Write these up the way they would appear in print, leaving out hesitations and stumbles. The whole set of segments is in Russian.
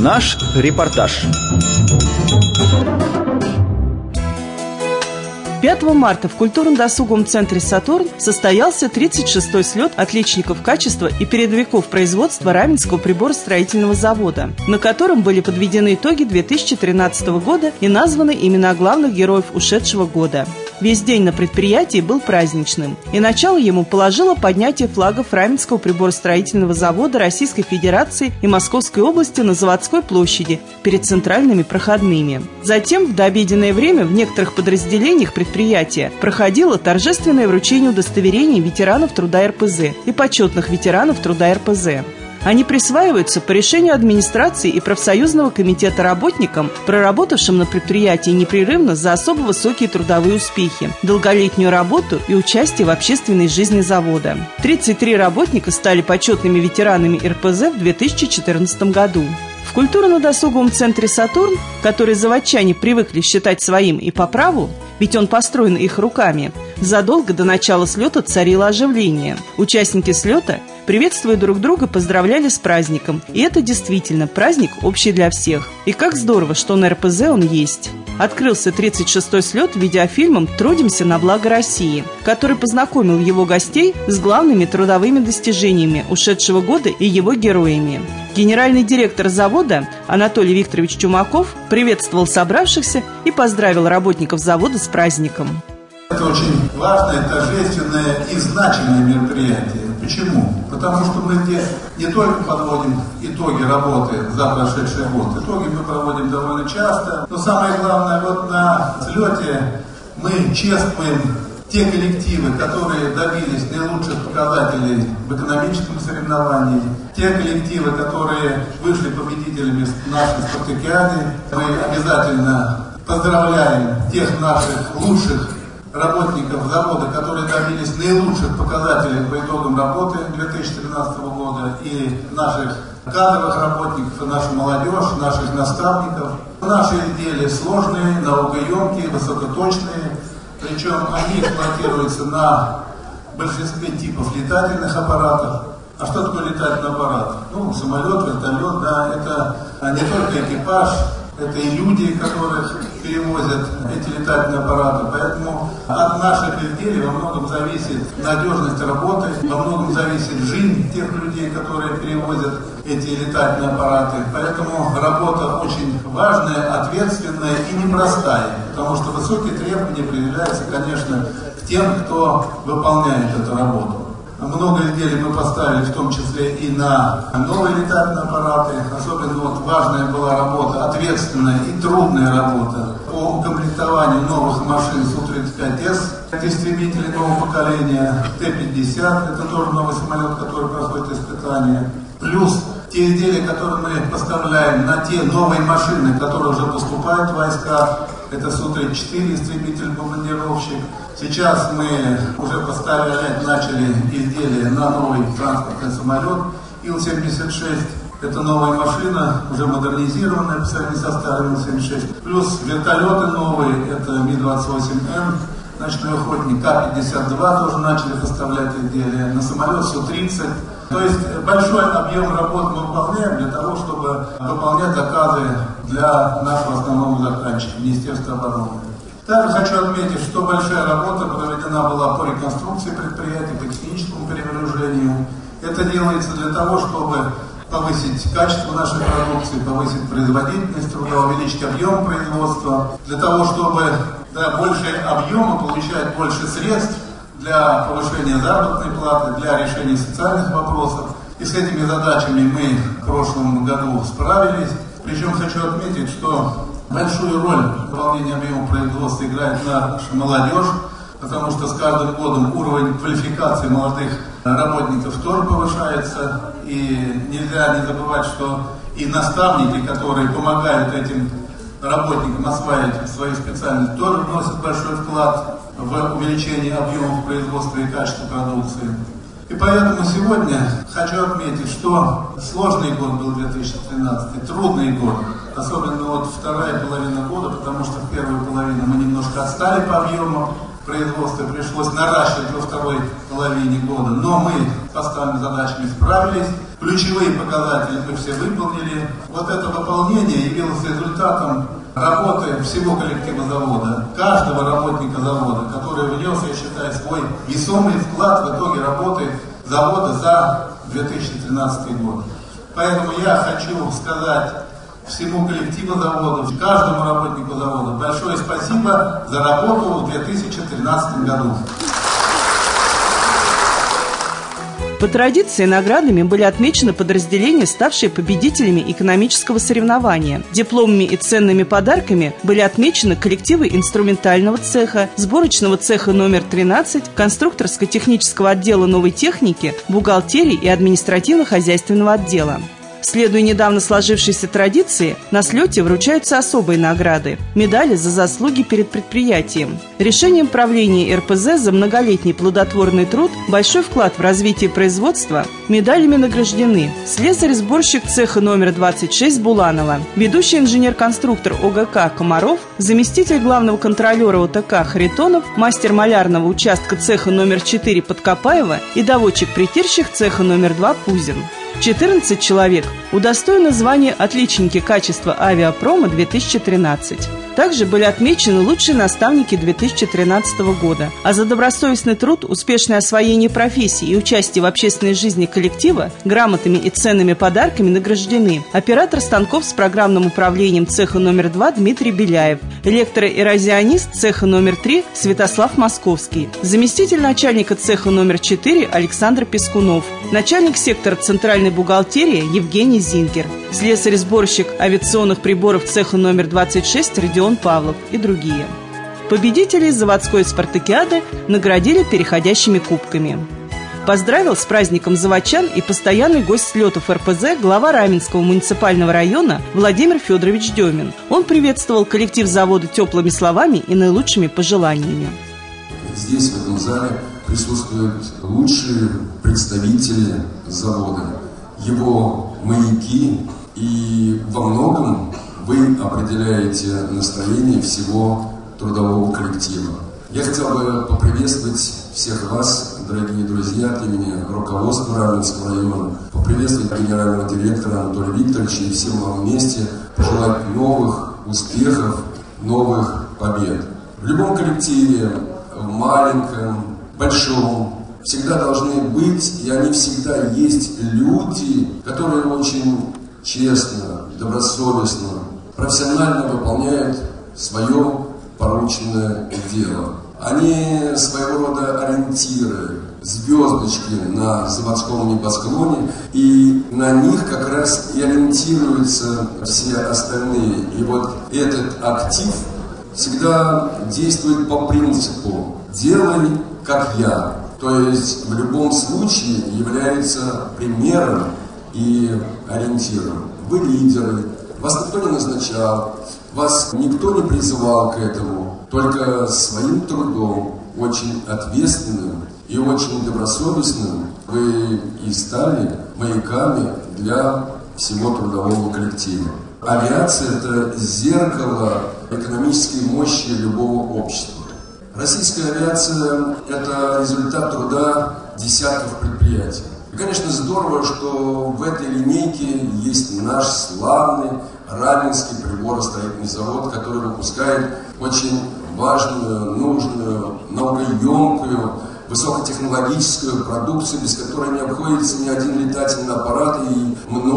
Наш репортаж. 5 марта в культурно-досуговом центре «Сатурн» состоялся 36-й слет отличников качества и передовиков производства Раменского приборостроительного завода, на котором были подведены итоги 2013 года и названы имена главных героев ушедшего года. Весь день на предприятии был праздничным, и начало ему положило поднятие флагов Раменского приборостроительного завода Российской Федерации и Московской области на Заводской площади перед центральными проходными. Затем в дообеденное время в некоторых подразделениях предприятия проходило торжественное вручение удостоверений ветеранов труда РПЗ и почетных ветеранов труда РПЗ. Они присваиваются по решению администрации и профсоюзного комитета работникам, проработавшим на предприятии непрерывно за особо высокие трудовые успехи, долголетнюю работу и участие в общественной жизни завода. 33 работника стали почетными ветеранами РПЗ в 2014 году. В культурно-досуговом центре «Сатурн», который заводчане привыкли считать своим и по праву, ведь он построен их руками, задолго до начала слета царило оживление. Участники слета, приветствуя друг друга, поздравляли с праздником. И это действительно праздник общий для всех. И как здорово, что на РПЗ он есть. Открылся 36-й слет видеофильмом «Трудимся на благо России», который познакомил его гостей с главными трудовыми достижениями ушедшего года и его героями. Генеральный директор завода Анатолий Викторович Чумаков приветствовал собравшихся и поздравил работников завода с праздником. Это очень важное, торжественное и значимое мероприятие. Почему? Потому что мы здесь не только подводим итоги работы за прошедший год. Итоги мы проводим довольно часто. Но самое главное, вот на взлете мы чествуем те коллективы, которые добились наилучших показателей в экономическом соревновании, те коллективы, которые вышли победителями в нашей спартакиаде. Мы обязательно поздравляем тех наших лучших работников завода, которые добились наилучших показателей по итогам работы 2013 года, и наших кадровых работников, и нашу молодежь, наших наставников. Наши изделия сложные, наукоемкие, высокоточные, причем они эксплуатируются на большинстве типов летательных аппаратов. А что такое летательный аппарат? Ну, самолет, вертолет, да, это не только экипаж, это и люди, которых перевозят эти летательные аппараты. Поэтому от наших изделий во многом зависит надежность работы, во многом зависит жизнь тех людей, которые перевозят эти летательные аппараты. Поэтому работа очень важная, ответственная и непростая, потому что высокие требования предъявляются, конечно, к тем, кто выполняет эту работу. Много изделий мы поставили, в том числе и на новые летательные аппараты. Особенно важная была работа, ответственная и трудная работа по укомплектованию новых машин Су-35С, истребители нового поколения, Т-50, это тоже новый самолет, который проходит испытания. Плюс те изделия, которые мы поставляем на те новые машины, которые уже поступают в войска, это Су-34, истребитель-бомбардировщик. Сейчас мы уже поставлять начали изделия на новый транспортный самолет Ил-76. Это новая машина, уже модернизированная по сравнению со старым Ил-76. Плюс вертолеты новые, это Ми-28М, ночной охотник, К-52 тоже начали поставлять изделия, на самолет Су-30. То есть большой объем работы мы выполняем для того, чтобы выполнять заказы для нашего основного заказчика, Министерства обороны. Также хочу отметить, что большая работа проведена была по реконструкции предприятий, по техническому перевооружению. Это делается для того, чтобы повысить качество нашей продукции, повысить производительность труда, увеличить объем производства, для того, чтобы больше объема получать больше средств для повышения заработной платы, для решения социальных вопросов. И с этими задачами мы в прошлом году справились. Причем хочу отметить, что большую роль в выполнении объема производства играет наша молодежь, потому что с каждым годом уровень квалификации молодых работников тоже повышается. И нельзя не забывать, что и наставники, которые помогают этим работникам осваивать свою специальность, тоже вносят большой вклад в увеличение объемов производства и качества продукции. И поэтому сегодня хочу отметить, что сложный год был 2013, трудный год. Особенно вторая половина года, потому что в первую половину мы немножко отстали по объему производства, пришлось наращивать во второй половине года. Но мы с поставленными задачами справились. Ключевые показатели мы все выполнили. Вот это выполнение явилось результатом работы всего коллектива завода, каждого работника завода, который внес, я считаю, свой весомый вклад в итоге работы завода за 2013 год. Поэтому я хочу сказать всему коллективу завода, каждому работнику завода большое спасибо за работу в 2013 году. По традиции наградами были отмечены подразделения, ставшие победителями экономического соревнования. Дипломами и ценными подарками были отмечены коллективы инструментального цеха, сборочного цеха номер 13, конструкторско-технического отдела новой техники, бухгалтерии и административно-хозяйственного отдела. Следуя недавно сложившейся традиции, на слете вручаются особые награды – медали за заслуги перед предприятием. Решением правления РПЗ за многолетний плодотворный труд, большой вклад в развитие производства медалями награждены слесарь-сборщик цеха номер 26 Буланова, ведущий инженер-конструктор ОГК Комаров, заместитель главного контролера ОТК Харитонов, мастер малярного участка цеха номер 4 Подкопаева и доводчик-притирщик цеха номер 2 Пузин. 14 человек удостоены звания «Отличники качества авиапрома-2013». Также были отмечены лучшие наставники 2013 года. А за добросовестный труд, успешное освоение профессии и участие в общественной жизни коллектива грамотами и ценными подарками награждены оператор станков с программным управлением цеха номер 2 Дмитрий Беляев, электроэрозионист цеха номер 3 Святослав Московский, заместитель начальника цеха номер 4 Александр Пескунов, начальник сектора центральной бухгалтерии Евгений Зингер, слесарь-сборщик авиационных приборов цеха номер 26 Родион Павлов и другие. Победителей заводской спартакиады наградили переходящими кубками. Поздравил с праздником заводчан и постоянный гость слетов РПЗ глава Раменского муниципального района Владимир Федорович Демин. Он приветствовал коллектив завода теплыми словами и наилучшими пожеланиями. Здесь, в этом зале, присутствуют лучшие представители завода, его маяки, и во многом вы определяете настроение всего трудового коллектива. Я хотел бы поприветствовать всех вас, дорогие друзья, от имени руководства Раменского района, поприветствовать генерального директора Анатолия Викторовича и всем вам вместе пожелать новых успехов, новых побед. В любом коллективе, в маленьком, большом, всегда должны быть, и они всегда есть люди, которые очень честно, добросовестно, профессионально выполняют свое порученное дело. Они своего рода ориентиры, звездочки на заводском небосклоне, и на них как раз и ориентируются все остальные. И вот этот актив всегда действует по принципу «делай, как я». То есть в любом случае является примером и ориентиром. Вы лидеры, вас никто не назначал, вас никто не призывал к этому, только своим трудом, очень ответственным и очень добросовестным, вы и стали маяками для всего трудового коллектива. Авиация – это зеркало экономической мощи любого общества. Российская авиация – это результат труда десятков предприятий. И, конечно, здорово, что в этой линейке есть наш славный Раменский приборостроительный завод, который выпускает очень важную, нужную, многоемкую, высокотехнологическую продукцию, без которой не обходится ни один летательный аппарат и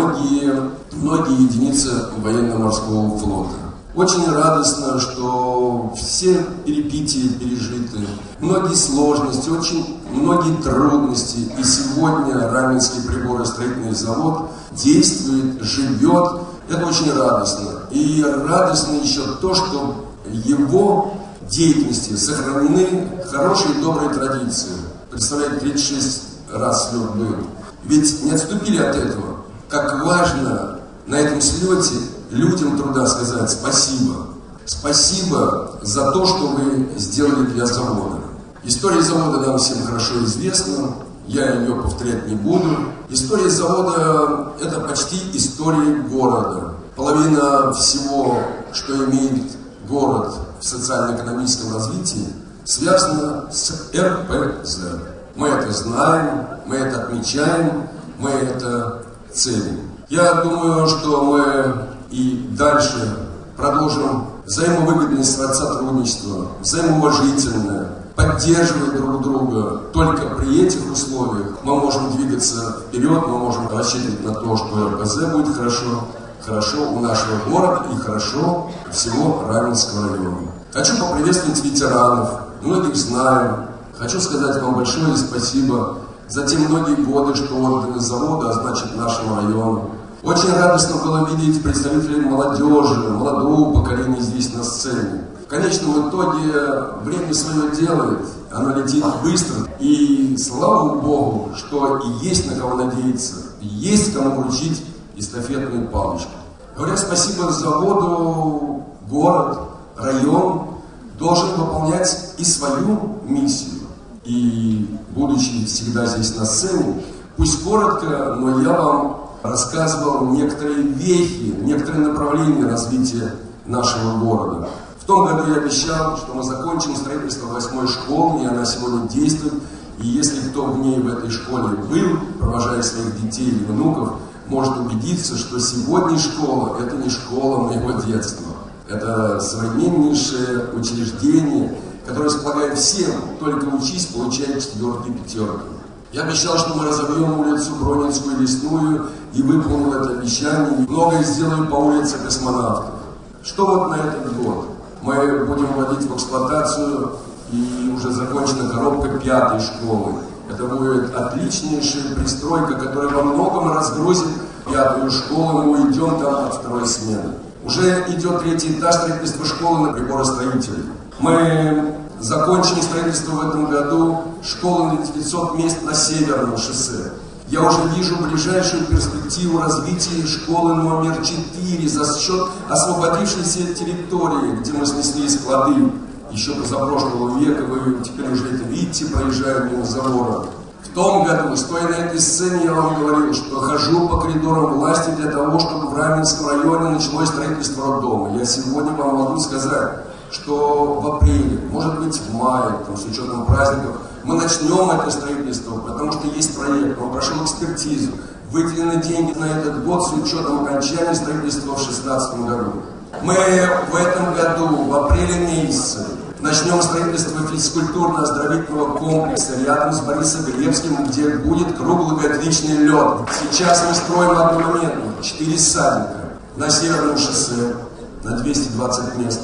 многие единицы военно-морского флота. Очень радостно, что все перипетии пережиты, многие сложности, очень многие трудности. И сегодня Раменский приборостроительный завод действует, живет. Это очень радостно. И радостно еще то, что в его деятельности сохранены хорошие и добрые традиции. Представляете, 36 раз слет был. Ведь не отступили от этого. Как важно на этом слете людям труда сказать спасибо. Спасибо за то, что вы сделали для завода. История завода нам всем хорошо известна, я ее повторять не буду. История завода – это почти история города. Половина всего, что имеет город в социально-экономическом развитии, связана с РПЗ. Мы это знаем, мы это отмечаем, мы это цели. Я думаю, что мы и дальше продолжим взаимовыгодное сотрудничество, взаимоуважительное, поддерживать друг друга. Только при этих условиях мы можем двигаться вперед, мы можем рассчитывать на то, что РПЗ будет хорошо у нашего города и хорошо всего Раменского района. Хочу поприветствовать ветеранов, многих знаю. Хочу сказать вам большое спасибо за те многие годы, что отданы заводу, а значит нашему району. Очень радостно было видеть представителей молодежи, молодого поколения здесь на сцене. В конечном итоге время свое делает, оно летит быстро. И слава Богу, что и есть на кого надеяться, и есть кому вручить эстафетную палочку. Говоря спасибо заводу, город, район должен выполнять и свою миссию. И, будучи всегда здесь на сцене, пусть коротко, но я вам рассказывал некоторые вехи, некоторые направления развития нашего города. В том году я обещал, что мы закончим строительство 8-й школы, и она сегодня действует. И если кто в ней, в этой школе был, провожая своих детей или внуков, может убедиться, что сегодня школа – это не школа моего детства. Это современнейшее учреждение, которое располагает всем, только учись, получай 4-ки, 5-ки. Я обещал, что мы разобьем улицу Бронинскую, Лесную, и выполнил это обещание. Многое сделаем по улице Космонавтов. Что вот на этот год? Мы будем вводить в эксплуатацию, и уже закончена коробка 5-й школы. Это будет отличнейшая пристройка, которая во многом разгрузит 5-ю школу, мы уйдем там от второй смены. Уже идет 3-й этаж строительства школы на приборостроителей. Мы закончим строительство в этом году школы на 900 мест на Северном шоссе. Я уже вижу ближайшую перспективу развития школы номер 4 за счет освободившейся территории, где мы снесли склады еще позапрошлого века. Вы теперь уже это видите, проезжая мимо забора. В том году, стоя на этой сцене, я вам говорил, что хожу по коридорам власти для того, чтобы в Раменском районе началось строительство роддома. Я сегодня вам могу сказать, что в апреле, может быть в мае, там, с учетом праздников, мы начнем это строительство, потому что есть проект, он прошел экспертизу, выделены деньги на этот год с учетом окончания строительства в 2016 году. Мы в этом году, в апреле месяце, начнем строительство физкультурно-оздоровительного комплекса рядом с Борисоглебским, где будет круглогодичный лед. Сейчас мы строим одномоментно 4 садика на Северном шоссе на 220 мест,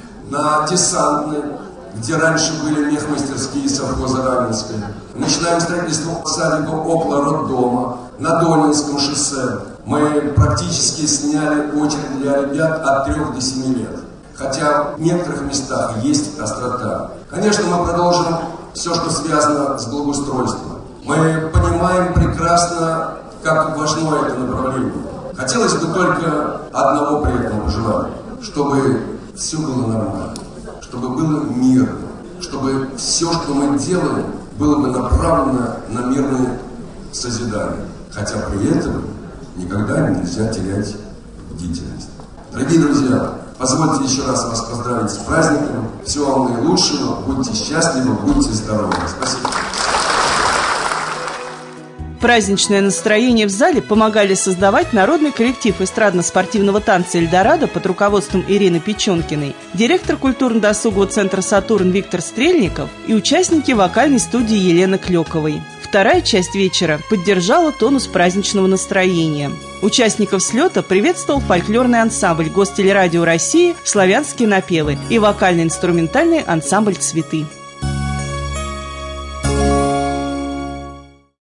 на Десантной, где раньше были мехмастерские совхоза Раменская. Начинаем строительство садика около роддома на Долинском шоссе. Мы практически сняли очередь для ребят от 3 до 7 лет. Хотя в некоторых местах есть острота. Конечно, мы продолжим все, что связано с благоустройством. Мы понимаем прекрасно, как важно это направление. Хотелось бы только одного при этом пожелать, чтобы все было нормально, чтобы было мирно, чтобы все, что мы делаем, было бы направлено на мирное созидание. Хотя при этом никогда нельзя терять бдительность. Дорогие друзья, позвольте еще раз вас поздравить с праздником. Всего вам наилучшего, будьте счастливы, будьте здоровы. Спасибо. Праздничное настроение в зале помогали создавать народный коллектив эстрадно-спортивного танца «Эльдорадо» под руководством Ирины Печенкиной, директор культурно-досугового центра «Сатурн» Виктор Стрельников и участники вокальной студии Елены Клёковой. Вторая часть вечера поддержала тонус праздничного настроения. Участников слета приветствовал фольклорный ансамбль Гостелерадио России «Славянские напевы» и вокально-инструментальный ансамбль «Цветы».